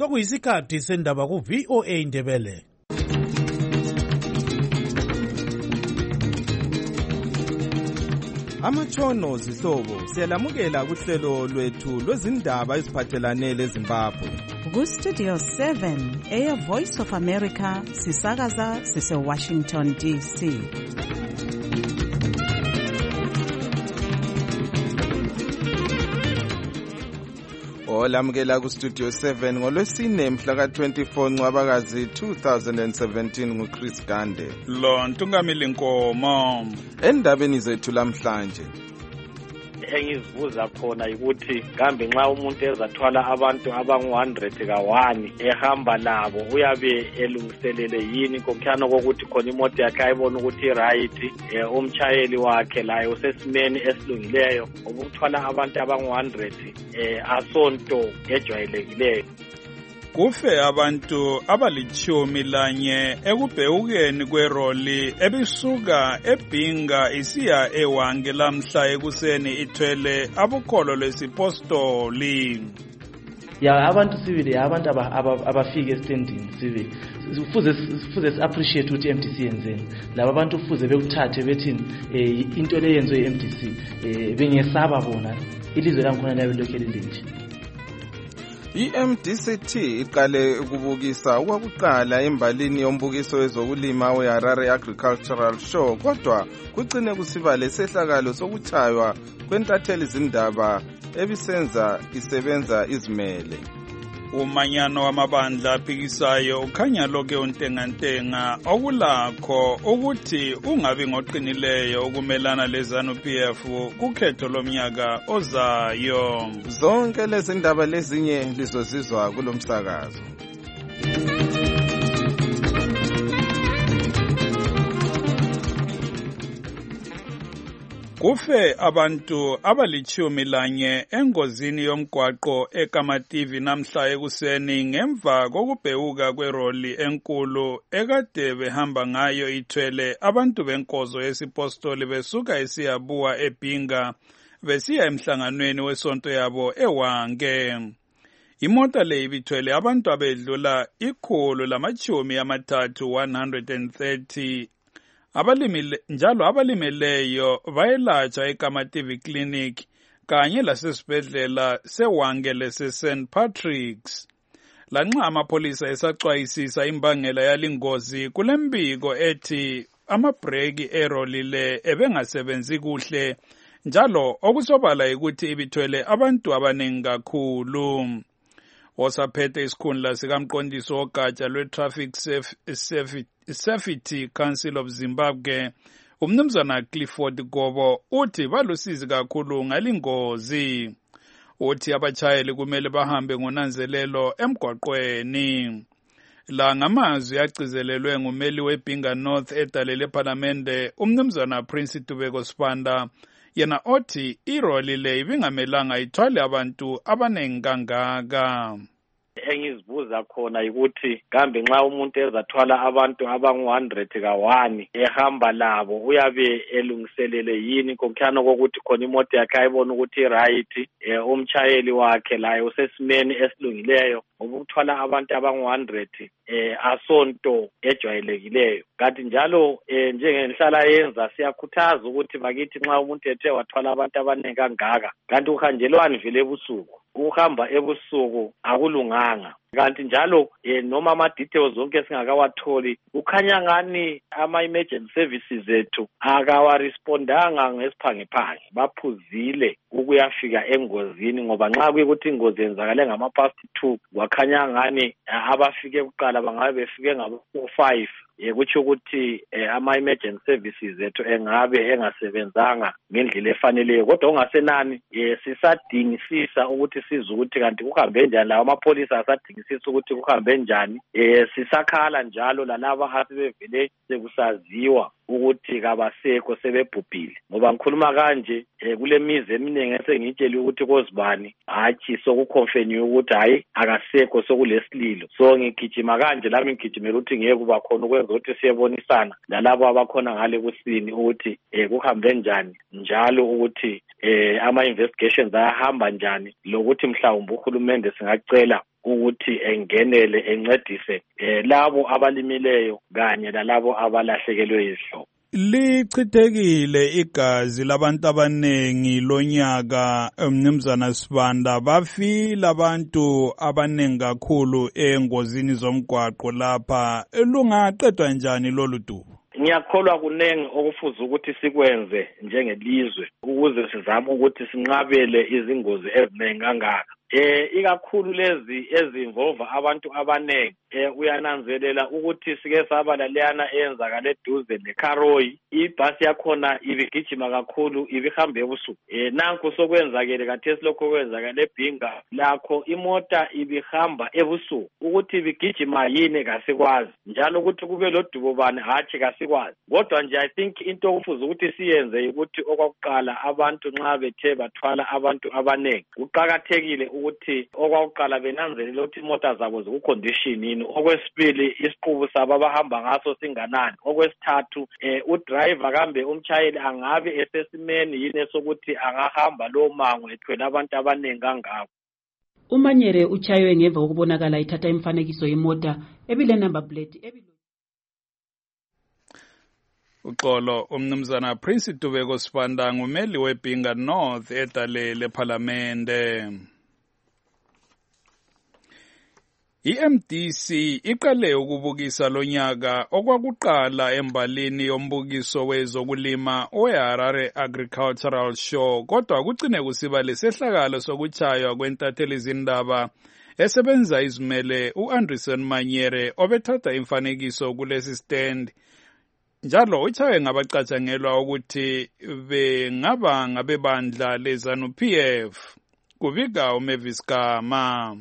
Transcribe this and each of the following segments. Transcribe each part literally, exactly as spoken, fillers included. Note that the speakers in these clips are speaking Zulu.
Sokuyisikhathi sendaba ku V O A Ndebele. Amatshono zihlobo siyalamukela kuhlelo lwethu lwezindaba eziphathelane leZimbabwe. Ku Studio seven Air Voice of America sisakaza sise Washington D C. Olamukela ku Studio seven ngolwesine mhla ka twenty-four Ncwabakazi two thousand seventeen nguChris Gande. Lo Ntungamili Nkomo. Endabeni zethu lamhlanje engizibuza khona ukuthi kambe nxa umuntu ezathwala abantu abangu one hundred ka-one ehamba labo uyabe elungiselele yini kokuthana kokuthi khona imoto yakhe ayibona ukuthi right umtshayeli wakhe laye usesimeni esilungileyo ukuthwala abantu abangu one hundred asonto ejwayelekileyo. Kufe abantu abalichumi lanye ekubhekukeni kweroli ebisuka eBhinga isiya eWange lamhla ekuseni ithwele abukholo lwesipostoli. Ya abantu sibili abantu abafika estandini sibili kufuze kufuze appreciate ukuthi M D C yenzeni laba abantu kufuze bekuthathe bethini into leyenzo ye-M D C bengesaba bona ilizwe lankhona labe lokho lilinje. I-M D C T iqale ukubukisa okwakuqala embalini yombukiso wezokulima we-Harare Agricultural Show kodwa kucine kusiba lesehlakalo sokuchaywa kwentatheli izindaba ebisenza isebenza izimele. Umanyano wamabandla aphikisayo ukhanya lokho untengantenga okulakho ukuthi ungabi ngoqinileyo ukumelana leZANU P F kukhetho lomnyaka ozayo. Zonke lezi ndaba lezinye lizozizwa kulomsakazo. Kufe abantu abalichumi lanye engozini yomgwaqo eKamativi namhla ekuseni ngemva kokubhewuka kweroli enkulu ekade behamba ngayo ithwele abantu benkozo yesipostoli besuka esiyabuwa eBhinga besiya emhlanganweni wesonto yabo eWange. Imota le ibithwele abantu abedlula ikhulu lamachumi amathathu one hundred thirty. Abalimile njalo abalimeleyo bayelatshwa eKamativi Clinic kanye lasesibhedlela seWange lese Saint Patrick's. Lanxa amapolisa esacwayisisa imbangela yalingozi kulembiko ethi amabreki eroli le ebengasebenzi kuhle njalo okusobala ukuthi ibithwele abantu abaningi kakhulu. Osaphethe isikhundla sikamqondisi wogatsha lwe-Traffic Safety Council of Zimbabwe, umnumzana Clifford Gobo, uthi balusizi kakhulu ngalingozi. Uthi abachayeli kumele bahambe ngonanzelelo emgwaqweni. La ngamazwi agcizelelwe ngumeli weBhinga North edalele ePhalamende, umnumzana Prince Tubeko Sibanda, yena othi iroli le ibingamelanga ithwale abantu abaningi kangaka. Engizibuza khona ukuthi kambe nxa umuntu ezathwala abantu abangu one hundred ka-one ehamba labo uyabe elungiselele yini kokuthana kokuthi khona imoto yakhe ayibona ukuthi right umtshayeli wakhe laye usesimeni esilungileyo ukuthwala abantu abangu one hundred asonto ejwayelekileyo. Kanti njalo njengenhlala yenza siyakhuthaza ukuthi bakithi nxa umuntu ethe wathwala abantu abaningi kangaka kanti uhanjelwani vele ebusuku ukuhamba ebusuku akulunganga. Kanti njalo noma ama-details zonke singakawatholi kukhanya ngani ama-emergency services ethu akawarespondanga ngesiphangephange baphuzile ukuyafika engozini ngoba nxa kuyikuthi ingozi yenzakale ngama-past two kwakhanya ngani abafike kuqala bangabe befike ngabo-four five kutsho ukuthi ama-emergency services ethu engabe engasebenzanga ngendlela efaneleyo kodwa ungasenani sisadingisisa ukuthi size ukuthi kanti kuhambe njani lawo amapholisa asadingisisa ukuthi kuhambe njani sisakhala njalo lalaba asebevele sekusaziwa ukuthi kabasekho sebebhubhile ngoba ngikhuluma kanje kule mizi eminingi esengitshela ukuthi kozibani hatshi sokuconfirm ukuthi hayi akasekho sokulesililo so ngigijima kanje lami ngigijimela ukuthi ngeke kuba khona ukwenza ukuthi siyebonisana lalabo abakhona ngale kusini ukuthi kuhambe njani njalo ukuthi ama investigations ayahamba njani lokuthi mhlawumbe uhulumende singacela ukuthi engenele encedise eh, labo abalimileyo kanye lalabo abalahlekelwe izihlobo. Lichithekile igazi labantu abanengi lonyaka Mnumzana Sibanda, bafile abantu abanengi kakhulu engozini zomgwaqo lapha. Lungaqedwa njani lolu dubo? Ngiyakholwa kunengi okufuze ukuthi sikwenze njengelizwe ukuze sizame ukuthi sinqabele izingozi eziningi kangaka. Eh ikakhulu lezi ezinvolva abantu abanengi eh uyananzelela ukuthi sike saba laleyana eyenzakala eduze neKaroyi, ibhasi yakhona ibigijima kakhulu ibihamba ebusuku. Eh nanku sokwenzakele kathesi lokho kwenzakala eBhinga lakho imota ibihamba ebusuku, ukuthi ibigijima yini kasikwazi, njalo ukuthi kube lodubo bani hathi kasikwazi. Kodwa nje I think into okufuze ukuthi siyenze ukuthi okwakuqala abantu nxa bethe bathwala abantu abanengi kuqhakathekile ukuthi okwakuqala benanzelele ukuthi imota zabo zikucondition yini, okwesibili isiqubu sabo abahamba ngaso singanani, okwesithathu eh udriver kambe umshayeli angabe esesimeni yini sokuthi angahamba lo mango ethwele abantu abanengi kangako. uManyere uchaywe ngemva kokubonakala ithatha imifanekiso yemota ebile number plate ebile. Uxolo umnumzana Prince Dubeko Sibanda ngumeli weBhinga North edale leParlamente. I-M D C iqale ukubukisa lonyaka okwakuqala embalini yombukiso wezokulima weHarare Agricultural Show, kodwa kucine kusiba lesehlakalo sokuchaywa kwentatheli zindaba esebenza izimele uAnderson Manyere obethatha imfanekiso kulesi stand. Njalo uchawe ngabacatshangelwa ukuthi bengaba ngabebandla leZANU P F. Kubika uMavis Gama.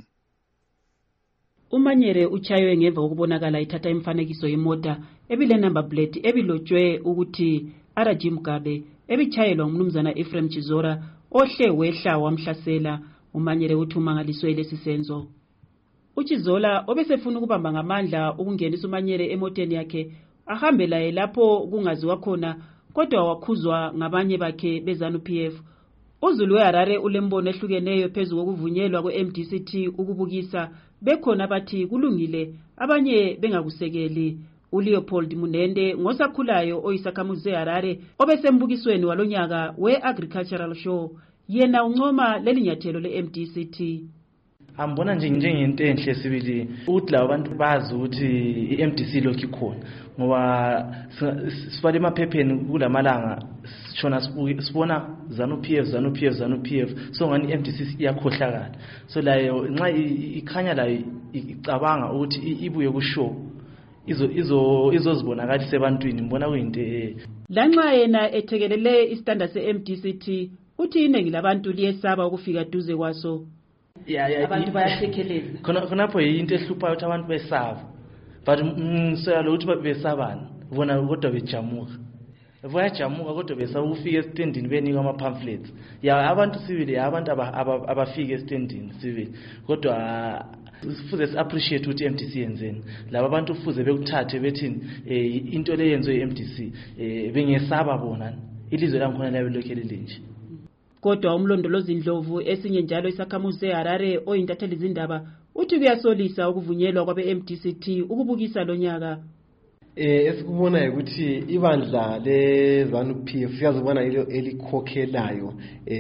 uManyere uchaywe ngemva kokubonakala ithatha imifanekiso yemota ebile number plate ebilotshwe ukuthi R G Mugabe ebichayelwa umnumzana Ephraim Chizora ohle wehla wamhlasela. uManyere uthi umangaliswe lesi senzo. uChizola obesefuna ukubamba ngamandla ukungenisa uManyere emoteni yakhe ahambe laye lapho kungaziwa khona, kodwa wakhuzwa ngabanye bakhe beZANU P F. uZulu weHarare ulembono ehlukeneyo phezu kokuvunyelwa kwe-M D C T ukubukisa, bekhona bathi kulungile abanye bengakusekeli. uLeopold Munende ngosakhulayo oyisakhamuzi zeHarare obesembukisweni walonyaka we-Agricultural Show yena uncoma lelinyathelo le-M D C T. Ambona nje njengento enhle sibili ukuthi labo bantu bazi ukuthi i-M D C lokhu ikhona, ngoba sifale emaphepheni kulamalanga sishona sibona ZANU P F ZANU P F ZANU P F, so ngani i-M D C iyakhohlakala. So layo nxa ikhanya la icabanga ukuthi ibuye kushow izo izo izozibonakalisa ebantwini, ngibona kuyinto lanxa yena ethekelele istanda se-M D C T uthi iningi labantu liyesaba ukufika duze kwaso. Yeah, yeah, abantu bayathekeleza khona khonapho into ehluphayo ukuthi abantu besaba, but ngisela ukuthi besabana bona kodwa bejamuka bayajamuka kodwa besaba ukufika estendini benika ama pamphlets. Ya abantu sibili abantu abafika estendini sibili, kodwa kufuze si appreciate ukuthi i-M D C yenzeni. Laba abantu kufuze bekuthathe bethini into le yenziwe i-M D C bengesaba bona ilizwe langikhona labe lokho lilinje. Kodwa umlondolozi Ndlovu esinye njalo isakhamuzi zeHarare oyintatheli zindaba uthi kuyasolisa ukuvunyelwa kwabe-M D C T ukubukisa lonyaka. Eh esikubona ukuthi ibandla leZANU P F siyazibona elikhokhelayo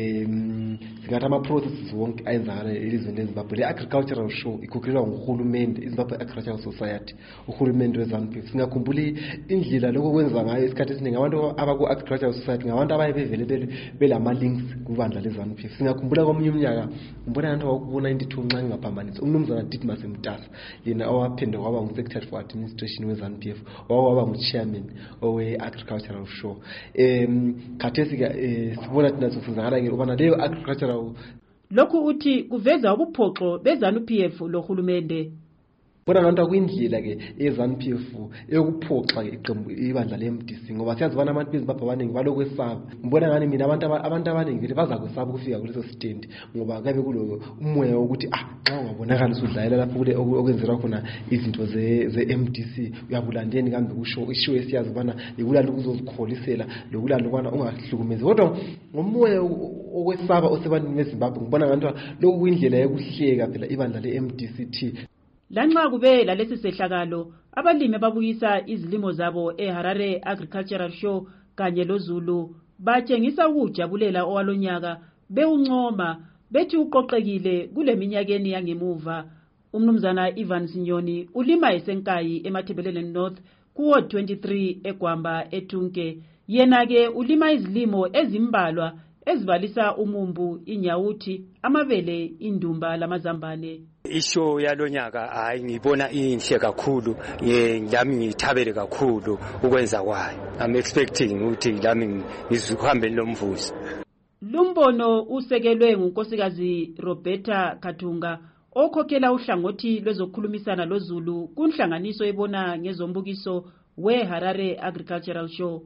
em singathi ama processes wonke ayenzakala elizweni leZimbabwe. Le Agricultural Show ikhokhelwa nguhulumende, iZimbabwe Agricultural Society, uhulumende weZANU P F. Singakhumbula indlela lokho kwenza ngayo isikhathi esiningi abantu abaku Agricultural Society ngabantu abaye bevele belama links kubandla leZANU P F. Singakhumbula komunye umnyaka ngibona abantu wakubona ninety-two nxa ngaphambanisa umnumzana Ditmas Mtasa yena owaphinde kwaba ngu-Secretary for Administration weZANU P F wawaba ngu-chairman owe-Agricultural Show. Um khathesi ke sibona thina sifuzakala ke ubana leyo agricultural lokhu uthi kuveza ubuphoxo beZANU P F lohulumende. bona ngathi akwindlela ke eZANU P F eyokuphoxa iqembu ibandla le-M D C ngoba siyazibona abantu beZimbabwe abaningi balokwesaba. Ngibona ngani mina abantu abantu abaningi vele bazakwesaba ukufika kuleso stand ngoba kabe kulo umoya wokuthi ah xa ungabonakala usudlalela lapho kule okwenzeka khona izinto ze-M D C uyabulandeni kambe kusho isho esiyazi ubana ikulala ukuzozikholisela lokulala ukwana ungahlukumezi kodwa ngomoya okwesaba osebantwini beZimbabwe ngibona ngathi lokhu kuyindlela yokuhleka phela ibandla le-M D C T. Lanxa kube lalesi sehlakalo abalimi babuyisa izilimo zabo eHarare Agricultural Show kanye loZulu batshengisa ukujabulela owalonyaka bewuncoma bethi uqoqekile kule minyakeni yangemuva. Umnumzana Ivan Sinyoni ulima esenkayi eMathebelele North kuwo twenty-three eGwamba eTunke. Yena ke ulima izilimo ezimbalwa ezibalisa umumbu, inyawuthi, amabele, indumba lamazambane. Isho yalonyaka hayi ngibona inhle kakhulu, ngiyami ngithabele kakhulu ukwenza kwayo. I'm expecting ukuthi lami ngizuhambe lomvuzo. Lumbono usekelwe ngunkosikazi Roberta Katunga okhokhela uhlangothi lwezokhulumisana loZulu kunhlanganiso ebona ngezombukiso weHarare Agricultural Show.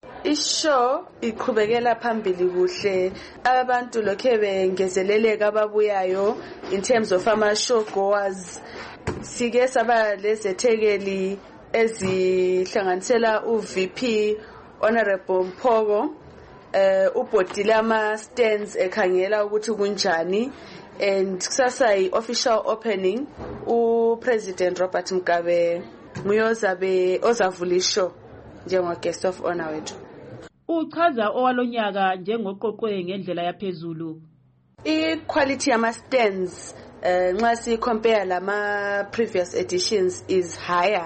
Isho iqhubekela phambili kuhle, abantu lokhe bengezeleleka ababuyayo in terms of ama show goers. Sike saba lezethekeli ezihlanganisela uV P Honorable Mpogo, eh ubhodile ama stands ekhangela ukuthi kunjani, and kusasa i-official opening uPresident Robert Mugabe nguyozabe ozavula ishow njengo guest of honor wethu. Uchaza owalonyaka njengoqoqwe ngendlela yaphezulu. I-quality yama stands nxa si compare lama previous editions is higher.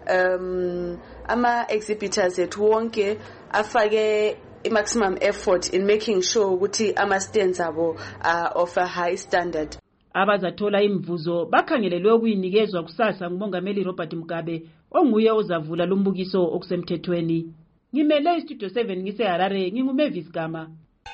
Um ama exhibitors ethu wonke afake maximum effort in making sure ukuthi ama stands abo are of a high standard. Abazathola imvuzo bakhangelelwe ukuyinikezwa kusasa ngumongameli Robert Mugabe onguye ozavula lumbukiso okusemthethweni. Ngimele istudio seven ngise Harare, nginguMavis Gama.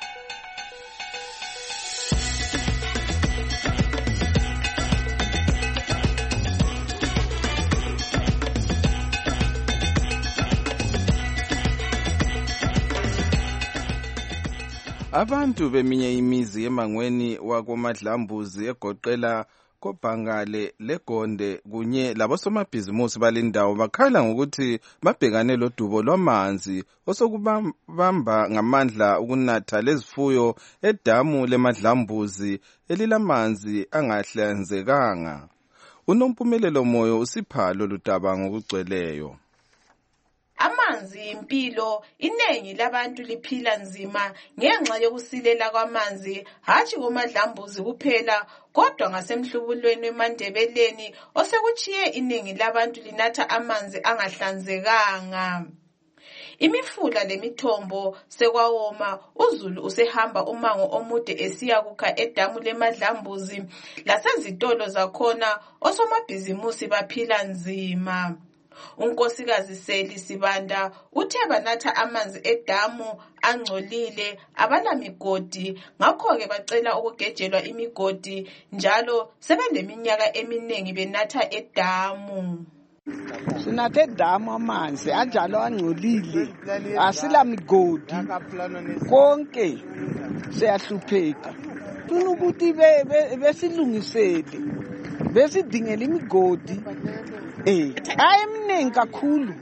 Abantu beminye imizi emangweni wakoMadlambuzi egoqela koBhangale leGonde kunye labosomabhizimusi balindawo bakhala ngokuthi babhekane lodubo lwamanzi osokubamba ngamandla ukunatha lezifuyo edamu leMadlambuzi elilamanzi angahlanzekanga. Unompumelelo moyo usiphalo ludaba ngokugcweleyo. Amanzi impilo, inengi labantu liphila nzima ngenxa yokusilela kwamanzi, hathi koMadlambuzi kuphela kodwa ngasemhlubulweni eMandebeleni osekuchiye inengi labantu linatha amanzi angahlanzekanga. Imifula lemithombo sekwawoma, uZulu usehamba umango omude esiya kukha edamu leMadlambuzi, lasezitolo zakhona osomabhizimusi baphila nzima. Unkosikazi Seli Sibanda uthe banatha amanzi edamu angcolile abalamigodi, ngakho ke bacela ukugejelwa imigodi njalo sebeleminyaka eminengi benatha edamu. Sinathe edamu amanzi anjalo angcolile, asila migodi konke siyahlupheka. Funa ukuthi besilungisele besidingela imigodi. Eh, ayemningi kakhulu.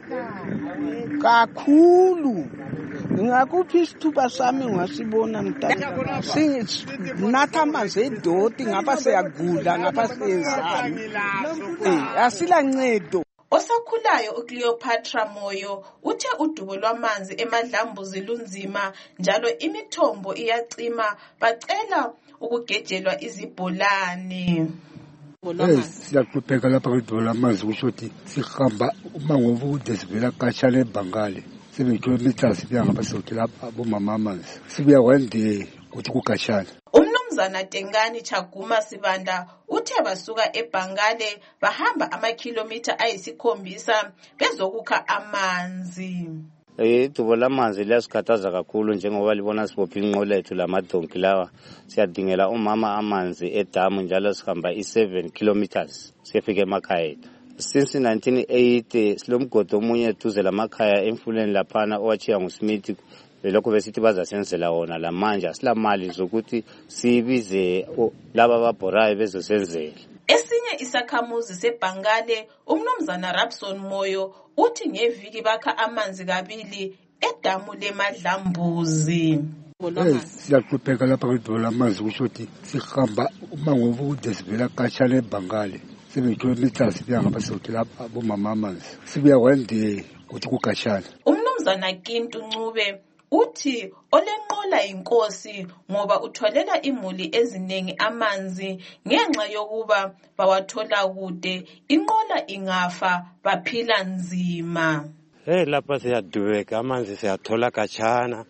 Kakhulu. Ngakuphi isithuba sami ngasibona mntana. Sinatha amanzi edoti ngapha siyagula ngapha siyezana. Eh, asila ncedo. Osakhulayo uCleopatra Moyo uthe udubo lwamanzi eMadlambuzi lunzima njalo imithombo iyacima, bacela ukugejelwa izibholane. Eh, siyaqhubeka lapha kwedubo lamanzi kusho ukuthi sihamba umango omude sivela kaTshana eBhangale seven kilometers siya ngapha sokuthi lapha bomama amanzi sibuya kwande ukuthi kuKaTshana. Umnumzana Tengani Chaguma Sibanda uthe basuka eBhangale bahamba amakhilomitha ayisikhombisa bezokukha amanzi. Idubo lamanzi liyasikhathaza kakhulu njengoba libona sibopha inqola ethu lamadonki lawa, siyadingela umama amanzi edamu njalo sihamba i seven kilometers siyefika emakhaya. since nineteen eighty silomgodi omunye duze lamakhaya emfuleni laphana owachiya nguSmith lokho besithi bazasenzela wona la manje asilamali zokuthi sibize laba ababhorayo bezosenzela. Esinye isakhamuzi seBhangale umnumzana Rabson Moyo uthi ngeviki bakha amanzi kabili edamu leMadlambuzi. Siyaqhubeka lapha kudlula amanzi kusho ukuthi sihamba umango ovude sivela khatshana eBhangale sebethola imitasi bya ngapha sokuthi lapha bomama amanzi sibuya kwande ukuthi kukhatshana. Umnumzana Kintu Ncube uthi olenqola inkosi ngoba utholela imuli eziningi amanzi ngenxa yokuba bawathola kude inqola ingafa baphila nzima. Eh lapha siyadubeka amanzi siyathola khatshana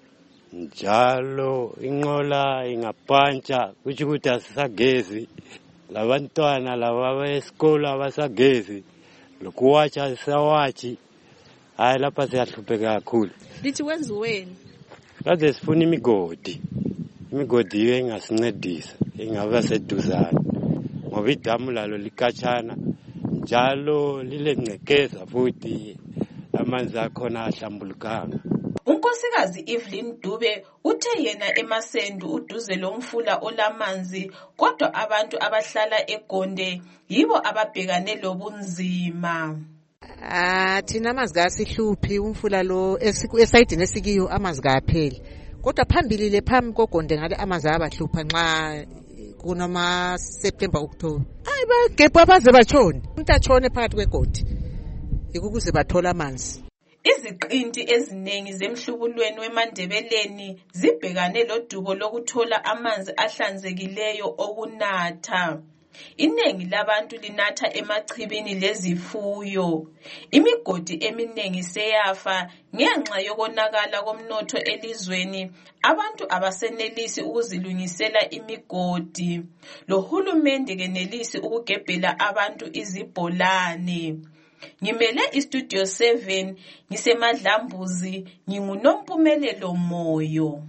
njalo inqola ingapantsha kuthi ukuthi asisagezi labantwana laba besikolo abasagezi lokuwatsha sawathi hayi lapha siyahlupheka kakhulu. Lithi wenziweni? Kade sifuna imigodi imigodi engasincedisa ingaba seduzana ngoba idamu lalo likhatshana njalo lilencekeza futhi amanzi akhona ahlambulukanga. Unkosikazi Evelyn Dube uthe yena eMasendu uduze lomfula olamanzi kodwa abantu abahlala eGonde yibo ababhekane lobunzima. Ah thina amanzi kasihluphi umfula lo esayidini esikiyo amanzi kapheli kodwa phambili le phambi koGonde ngale amanzi abahlupha nxa kunoma September October. Hayi bagebha baze batshone umuntu atshone phakathi kweGonde ukuze bathola amanzi. Iziqinti eziningi zemhlubulweni weMandebeleni zibhekane lodubo lokuthola amanzi ahlanzekileyo okunatha. Iningi labantu linatha emachibini lezifuyo. Imigodi eminingi seyafa ngenxa yokonakala komnotho elizweni. Abantu abasenelisi ukuzilungisela imigodi. Lo hulumende kenelisi ukugebhela abantu izibholane. Ngimele iStudio seven ngiseMadlambuzi nginguNompumelelo Moyo.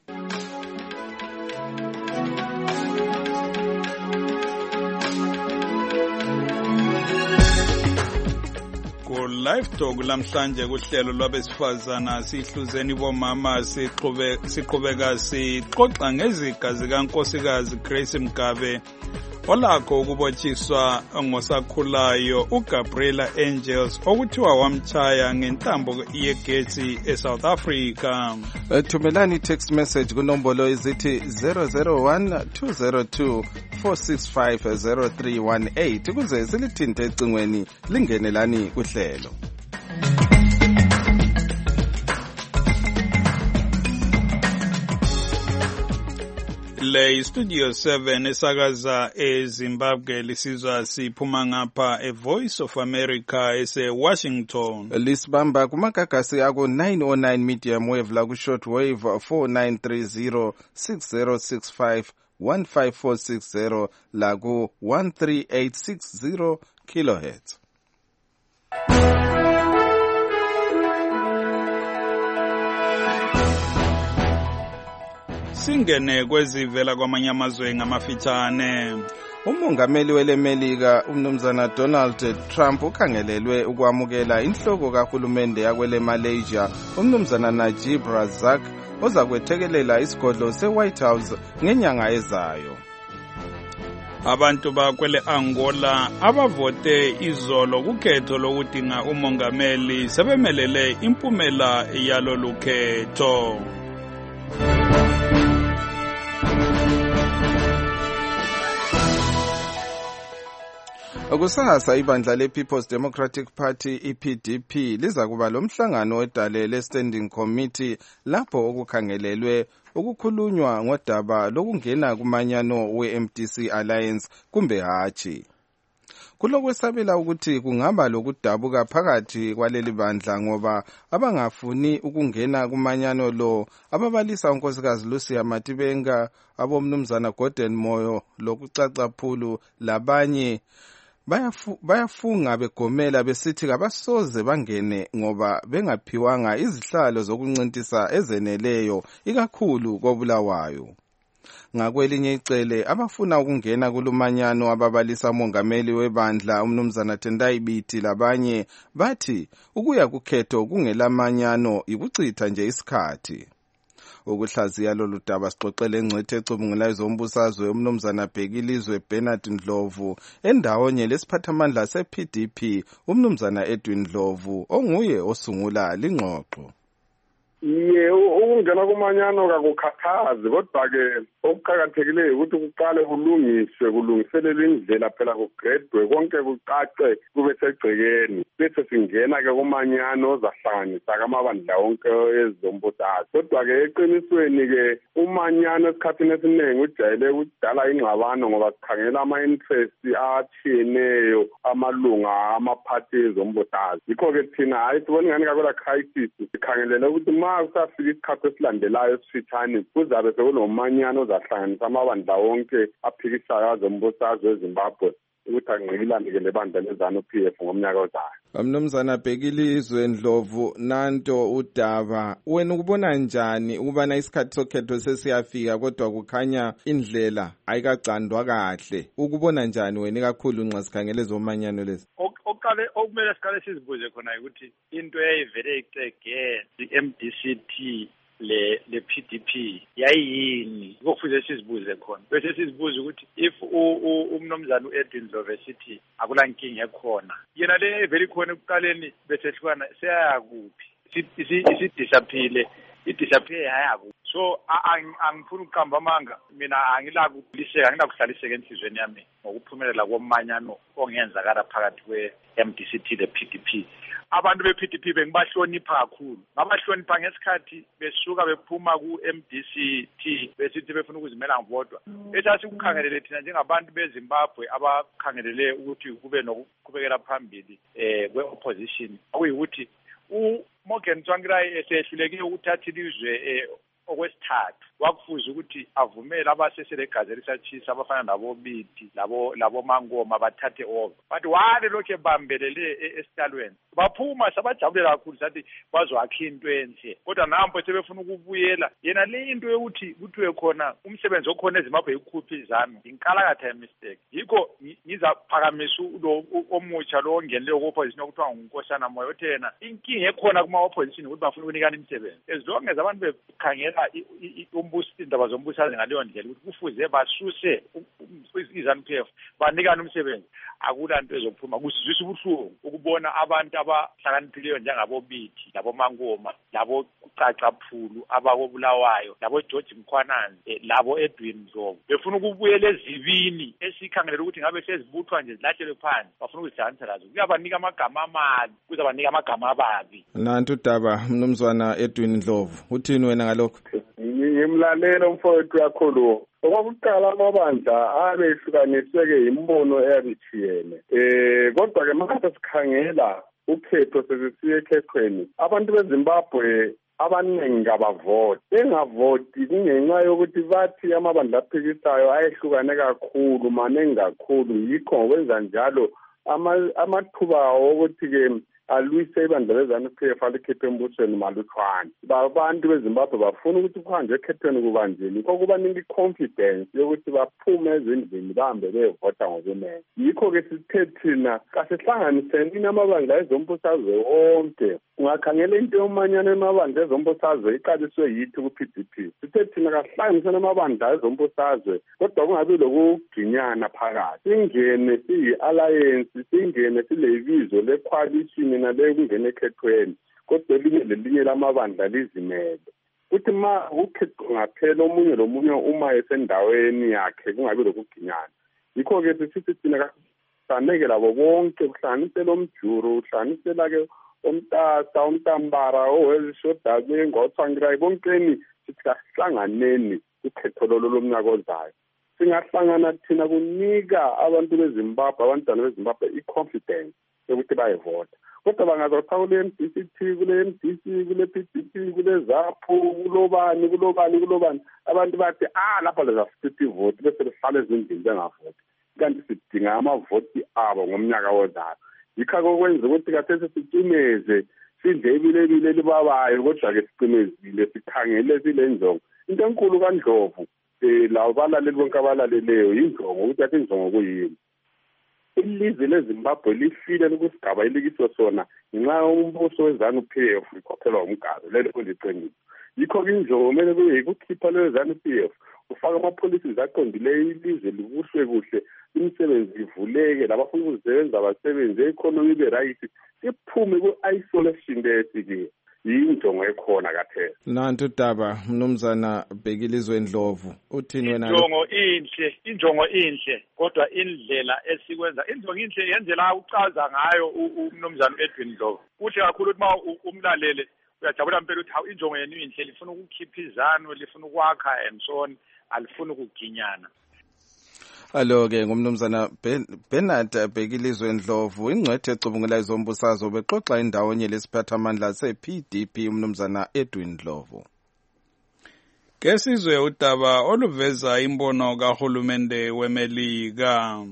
Live Talk lamhlanje kuhlelo lwabesifazana sihluzeni bomama siqhube siqhubeka sixoxa ngeziga zikaNkosikazi Grace Mgabe olakho ukubotshiswa ngosakhulayo uGabriela Angels okuthiwa wamchaya ngentambo yegetsi eSouth Africa. Thumelani text message kunombolo izithi zero zero one two zero two four six five zero three one eight kuze silithinte ecingweni lingenelani kuhlelo. Le Studio seven esakaza eZimbabwe lisizwa siphuma ngapha eVoice of America ese Washington. Lisibamba kumagagasi ako nine oh nine medium wave la ku short wave four nine three zero six zero six five one five four six zero la ku one three eight six zero kilohertz. Singene kwezivela kwamanye amazwe ngamafitshane. Umongameli welemelika umnumzana Donald Trump ukhangelelwe ukwamukela inhloko kahulumende yakwele Malaysia umnumzana Najib Razak oza kwethekelela isigodlo seWhite House ngenyanga ezayo. Abantu bakwele Angola abavote izolo kukhetho lokudinga umongameli sebemelele impumela yalo lukhetho. Kusasa ibandla le-People's Democratic Party I P D P liza kuba lomhlangano wedale le-Standing Committee lapho okukhangelelwe ukukhulunywa ngodaba lokungena kumanyano we-M D C Alliance kumbe hatshi. Kulokwesabela ukuthi kungaba lokudabuka phakathi kwaleli bandla ngoba abangafuni ukungena kumanyano lo ababalisa unkosikazi Lucia Matibenga abomnumzana Gordon Moyo lokucaca phulu labanye Bayafu, bayafunga begomela besithi kabasoze bangene ngoba bengaphiwanga izihlalo zokuncintisa ezeneleyo ikakhulu koBulawayo. Ngakwelinye icele abafuna ukungena kulumanyano ababalisa umongameli webandla umnumzana Tendai Biti labanye bathi ukuya kukhetho kungelamanyano ikuchitha nje isikhathi. Ukuhlaziya lolu daba sixoxele engcwethe ecubungulayo zombusazwe umnumzana Bhekilizwe Bernard Ndlovu endawonye lesiphathamandla se-P D P umnumzana Edwin Ndlovu onguye osungula lingxoxo. Ye ukungena kumanyano kakukhathazi kodwa-ke okuqakathekileyo ukuthi kuqale kulungiswe kulungiselelwe indlela phela kugredwe konke kucace kube segcekeni bese singena-ke kumanyano ozahlanganisa kamabandla wonke ezombusazwe. Kodwa-ke eqinisweni-ke umanyano esikhathini esiningi ujayele ukudala ingxabano ngoba sikhangela ama-interest atshiyeneyo amalunga amaphathi ezombusazwe. Yikho-ke thina hayi sibona ingani kakwela crisis sikhangelele ukuthi ma kusafika isikhathi esilandelayo esifitshane kuzabe sekunomanyano ozahlanganisa amabandla wonke aphikisayo azombusazwe eZimbabwe ukuthi angqikilane-ke lebandla leZANU-P F ngomnyaka ozayo. Mnumzana Bhekilizwe Ndlovu, nanto udaba wena ukubona njani ukubana isikhathi sokhetho sesiyafika kodwa kukhanya indlela ayikagcandwa kahle? Ukubona njani wena kakhulu nxa sikhangele zomanyano lezi? Oqale okumele siqale sizibuze khona ukuthi into eyayivele icege i-M D C T le le P D P yayini kufuze sizibuze khona bese sizibuze ukuthi if umnomzana uEdwin Ndlovu sithi akula nkinga ekhona yena le vele khona ekuqaleni bese hlukana seyakuphi isidisapile idisappear hayaku so angifuna ukuqamba amanga mina angila kuliseka anginakuhlaliseka enhlizweni yami ngokuphumelela komanyano ongenzakala phakathi kwe-M D C T le P D P. Abantu be-P D P bengibahlonipha kakhulu ngabahlonipha ngesikhathi besuka bephuma ku-M D C T besithi befuna ukuzimela bodwa esasikukhangelele thina njengabantu beZimbabwe abakhangelele ukuthi kube nokuqhubekela phambili eh kwe-opposition okuyikuthi uMorgan Tsvangirai esehluleke ukuthatha ilizwe okwesithathu wakufuza ukuthi avumele abasesele igazi elisatshisa abafana nabo Biti labo labo Mangoma bathathe over but wale lokho ebambelele esitalweni baphuma sabajabulela kakhulu sathi bazoakha into enhle kodwa nampo sebefuna ukubuyela yena le into yokuthi kuthiwe khona umsebenzi okhona eZimbabwe ikhuphi izanu inkalakatha ye mistake yikho ngizaphakamisa lo omutsha lo ongenele ku-opposition okuthiwa nguNkosana Moyo othena inkinga ekhona kuma-opposition ukuthi bafuna ukunikana imisebenzi as long as abantu bekhangela indaba zombusazwe ngaleyo ndlela ukuthi kufuze basuse iZANU-P F banikana umsebenzi akula nto ezophuma kusizwisa ubuhlungu ukubona abantu abahlakaniphileyo njengabo Biti labo Mangoma labo Caca Phulu abakobulawayo labo George Mkhwanane labo Edwin Ndlovu befuna ukubuyela ezibini esikhangelela ukuthi ngabe sezibuthwa nje zilahlelwe phansi bafuna ukuzihlanganisa lazo kuyabanika amagama amabi kuzabanika amagama ababi. Nantu udaba mnumzwana Edwin Ndlovu uthini wena ngalokho? Ngimlalela umfowethu yakhulu okokuqala amabandla abehlukaniswe-ke imbono eyabithiyene eh kodwa-ke mase sikhangela ukhetho sesisiye ekhethweni abantu beZimbabwe abaningi kabavoti bengavoti kungenxa yokuthi bathi amabandla aphikisayo ayehlukane kakhulu maningi kakhulu yikho ngokwenza njalo amathuba wokuthi-ke alwise ibandla leZANU-P F alikhiphe embusweni malutshwane abantu beZimbabwe bafuna ukuthi kuhanjwe ekhethweni kubanjeni yikho kubanika i-confidence yokuthi baphume ezindlini bahambe beyovota ngokunene yikho-ke sithe thina kasihlanganiseni amabandla ezombusazwe wonke ungakhangela into yomanyano emabandla ezombusazwe iqaliswe yithi ku-P D P sithe thina kasihlanganiseni amabandla ezombusazwe kodwa kungabi lokuginyana phakathi singene siyi-alliance singene silebizo le-coalition nale kungena ekhethweni kodwa elinye lelinye lamabandla lizimele kuthi ma kukhethwa ngaphela omunye lomunye uma esendaweni yakhe kungabi lokuginyana yikho-ke sisithi thina kasaneke labo bonke kuhlanganisela omjuru kuhlanganisela-ke omtasa umtambara owezishodazi ngoTsvangirai bonkeni sithi kasihlanganeni ukhetho lolo lomnyaka ozayo singahlangana thina kunika abantu beZimbabwe abantwana beZimbabwe i-confidence yokuthi bayevota kodwa bangazotha kule-M D C T kule-M D C kule-P D P kule ZAPU kulobani kulobani kulobani abantu bathi ah lapha lezasithi ivoti bese lihlale ezindlini bengavoti kanti sidinga amavoti abo ngomnyaka ozayo yikho kwenza ukuthi kathesi sicimeze sidle ibilebile libabayo kodwa-ke sicimezile sikhangele sile njongo into enkulu kaNdlovu um lawo balaleli bonke abalaleleyo injongo ukuthi athi injongo kuyini. Ilizwe leZimbabwe lifile kusigaba elikiso sona ngenxa yombuso weZANU-P F ikhokhelwa umgado lelo kuliqiniso. Yikho injongo kumele kube yikukhipha leyo ZANU-P F ufaka ama-policies aqondileyo ilizwe libuswe kuhle imisebenzi ivuleke labafuna ukusebenza abasebenzi economy ibe right iphume ku-isolation lesikiyo yinjongo ekhona kaphela. Nantu Daba mnumzana Bhekilizwe Ndlovu uthini wena? Injongo inhle, injongo inhle kodwa indlela esikwenza injongo inhle yendlela ucaza ngayo umnumzana Edwin Ndlovu. Kuhle kakhulu ukuthi ma umlalele uyajabula impela ukuthi hawu injongo yenu inhle lifuna ukukhipha izanu lifuna ukwakha and so on alifuna ukuginyana. Alo ke ngumnumzana Bernard Bhekilizwe Ndlovu ingcwethe ecubungula izombusazwe bexoxa indawo nye lesiphathamandla se-P D P umnumzana Edwin Ndlovu. Kesizwe udaba oluveza imbono kahulumende weMelika.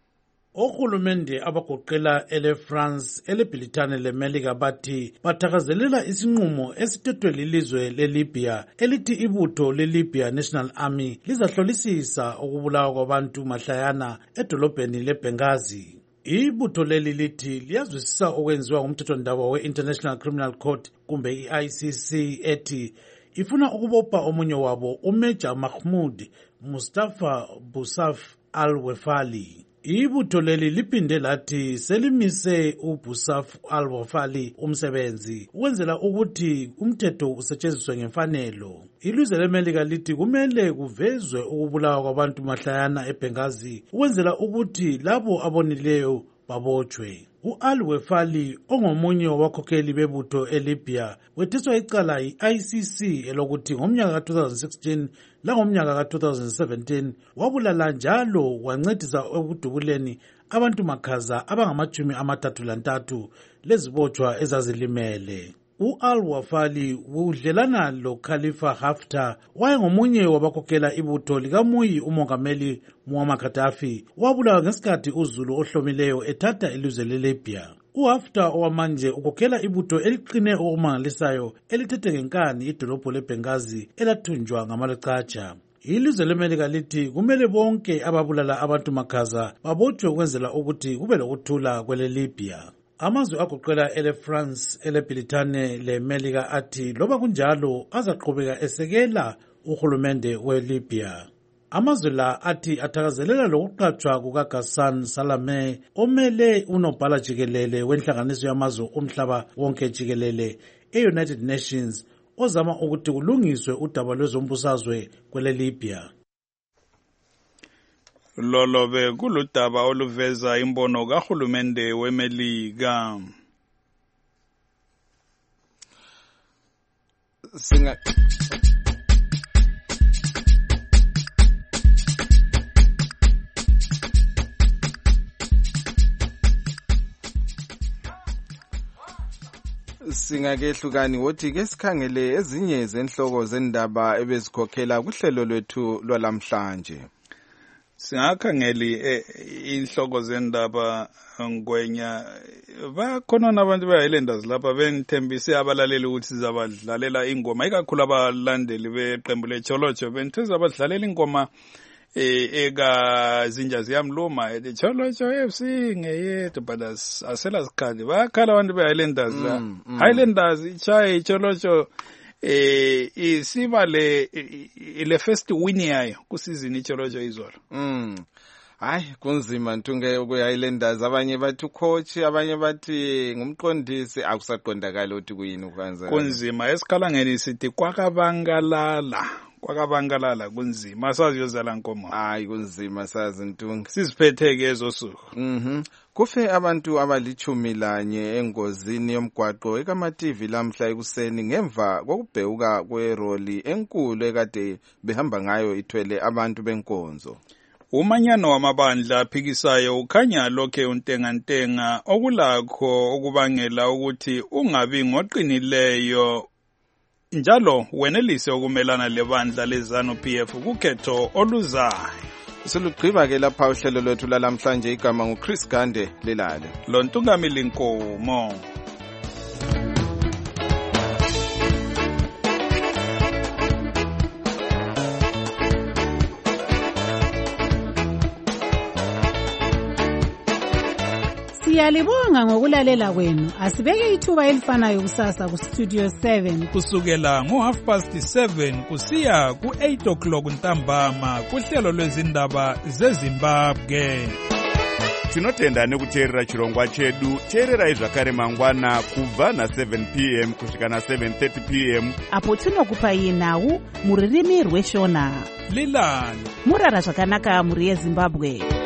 Ohulumende abagoqela ele France elebhilithane leMelika bathi bathakazelela isinqumo esithethwe lilizwe leLibya elithi ibutho leLibya National Army lizahlolisisa ukubulawa kwabantu mahlayana edolobheni leBenghazi. Ibutho leli lithi liyazwisisa okwenziwa ngumthethwandaba we-International Criminal Court kumbe i-I C C ethi ifuna ukubopha omunye wabo uMajor Mahmoud Mustafa Busaf al-Wefali. Ibutho leli liphinde lathi selimise uBusaf al-Wefali umsebenzi ukwenzela ukuthi umthetho usetshenziswe ngemfanelo. Ilizwe leMelika lithi kumele kuvezwe ukubulawa kwabantu mahlayana eBenghazi ukwenzela ukuthi labo abonileyo babotshwe. U-al-Wefali ongomunye wabakhokheli bebutho eLibya wethiswa icala yi-I C C elokuthi ngomnyaka ka-twenty sixteen langomnyaka ka-twenty seventeen wabulala njalo wancedisa ekudubuleni abantu makhaza abangamajumi amathathu lantathu lezibotshwa ezazilimele. U-al-Wefali udlelana lo-Khalifa Haftar wayengomunye wabakhokhela ibutho likamuyi umongameli Muammar Gaddafi wabulawa ngesikhathi uzulu ohlomileyo ethatha ilizwe leLibya. uHaftar owamanje ukhokhela ibutho eliqine okumangalisayo elithethe ngenkani idolobho leBenghazi elathunjwa ngamalecatsha. Ilizwe leMelika lithi kumele bonke ababulala abantu makhaza babotshwe ukwenzela ukuthi kube lokuthula kweleLibya. Amazwe agoqela ele France elebhilithane leMelika athi loba kunjalo azaqhubeka esekela uhulumende weLibya. Amazwe la athi athakazelela lokuqatshwa kukaGhassan Salameh omele unobhala jikelele wenhlanganiso yamazwe omhlaba wonke jikelele e-United Nations ozama ukuthi kulungiswe udaba lwezombusazwe kweleLibya. Lolo be kuludaba oluveza imbono kahulumende weMelika. Singa Singakehlukani wothi ke sikhangele ezinye zenhloko zendaba ebezikhokhela kuhlelo lwethu lwalamhlanje. Singakhangeli inhloko zendaba ngwenya bakhona nabantu beHighlanders lapha benithembise abalaleli ukuthi sizabadlalela ingoma ikakhulu abalandeli beqembu leCholocho benitheza abadlalela ingoma eka zinja ziyamluma ethi Cholocho F C ngeyethu but asela sikhali bakhala abantu beHighlanders la Highlanders ichaye Cholocho eh isiba le le first win yayo kusizini iCholocho izolo. Mm. Hayi kunzima ntunge ukuHighlanders abanye bathi coach abanye bathi ngumqondisi akusaqondakala ukuthi kuyini ukwenza. Kunzima esikhala ngeni sithi kwakabangalala kwakabangalala kunzima asaziyozala nkomo. Hayi kunzima sazi ntunge siziphetheke ezosuku. Mhm. Kufe abantu abalichumi lanye engozini yomgwaqo ekaMativi lamhla ekuseni ngemva kokubheuka kweroli enkulu ekade behamba ngayo ithwele abantu benkonzo. Umanyano wamabandla aphikisayo ukhanya lokhe untengantenga okulakho okubangela ukuthi ungabi ngoqinileyo njalo wenelise ukumelana lebandla leZANU-P F kukhetho oluzayo. Silugqiba ke lapha uhlelo lwethu lalamhlanje igama nguChris Gande lelale. Lo Ntungamili Nkomo. Siyalibonga ngokulalela kwenu. Asibeke ithuba elifanayo kusasa ku Studio seven. Kusukela ngo half past seven kusiya ku eight o'clock ntambama kuhlelo lwezindaba zeZimbabwe. Tinotenda nekuteerera chirongwa chedu. Teererai zvakare mangwana kubva na seven p m kusvika na seven thirty p m apo tinokupai nhau muririmi rweshona. Lilani murara zvakanaka muri yeZimbabwe.